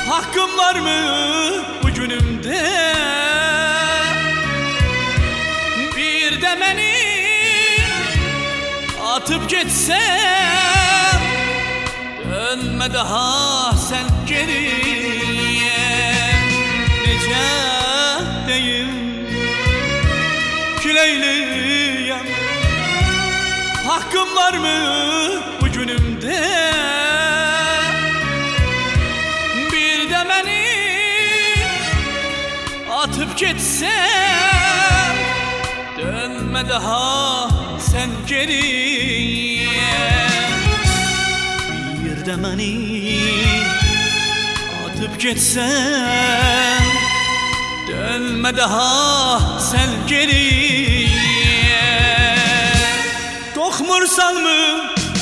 Hakkım var mı bugünümde? Bir de beni atıp gitsem, dönme daha sen geriye. Nece deyim küleyliyem, hakkım var mı bugünümde? Bir de beni atıp gitsem, dönme daha sen geriye. Bir de beni atıp gitsem, dönme daha sen geriye. Kokmursan mı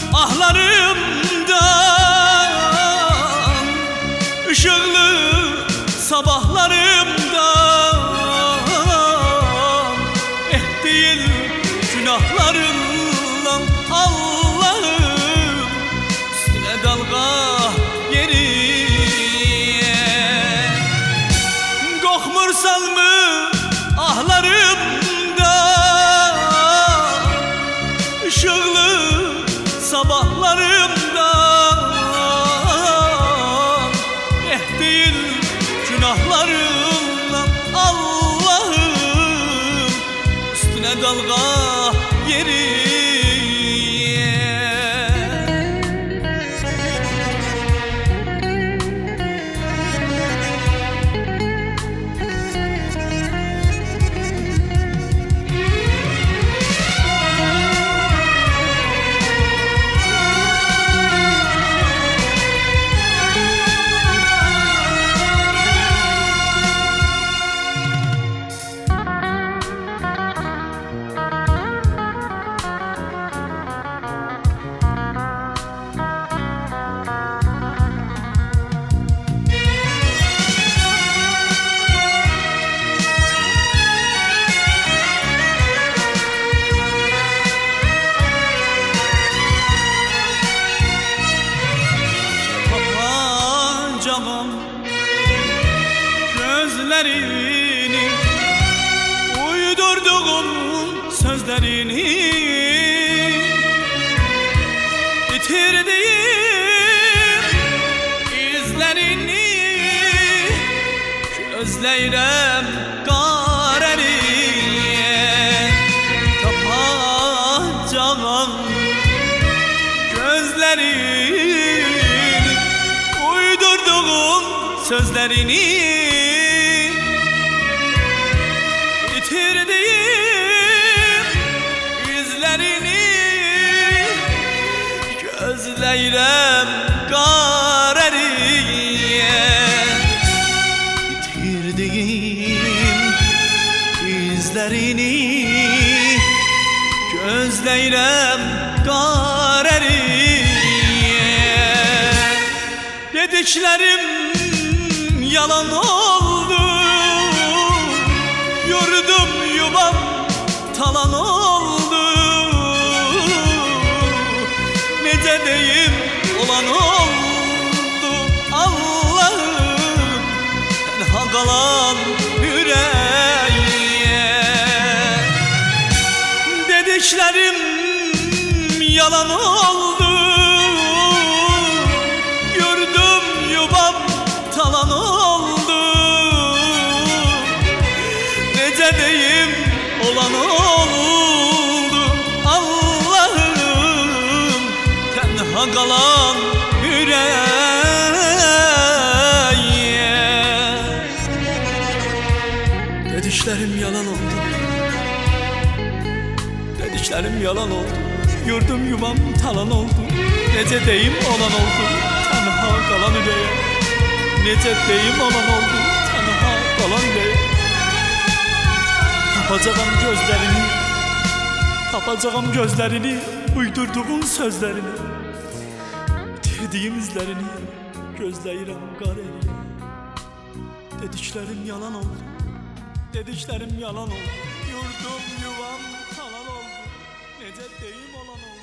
ahlarımdan, ışıklı sabahlarımdan, ettiğin günahlarından Allah'ım, üstüne dalga geriye. Kokmursan mı ahlarımdan, ışıklı sabahlarımdan, ettiğin günahlarımdan Allah'ım, üstüne dalga geriye. Gözlerini, uydurduğum sözlerini, bitirdiğim izlerini, gözleyrem gareriye. Tapacağım gözlerini, uydurduğum sözlerini, bitirdiğim izlerini, gözleyrem gareriye. Bitirdiğim izlerini, gözleyrem gareriye. Dediklerim yalan oldu, yurdum yuvam talan oldu. Nece deyim olan oldu Allah'ım, tenha kalan yüreğe. Dediklerim yalan oldu, yurdum yuvam talan oldu. Nece deyim olan oldu Allah'ım, tenha kalan yüreğe. Dediklerim yalan oldu, dediklerim yalan oldu, yurdum yuvam talan oldu. Nece deyim olan oldu, tenha kalan yüreğe. Nece deyim olan oldu, tenha kalan yüreğe. Tapacağım gözlerini, tapacağım gözlerini, uydurduğun sözlerini, bitirdiğim izlerini, gözleyrem gareriye. Dediklerim yalan oldu, dediklerim yalan oldu, yurdum yuvam talan oldu. Nece deyim olan oldu.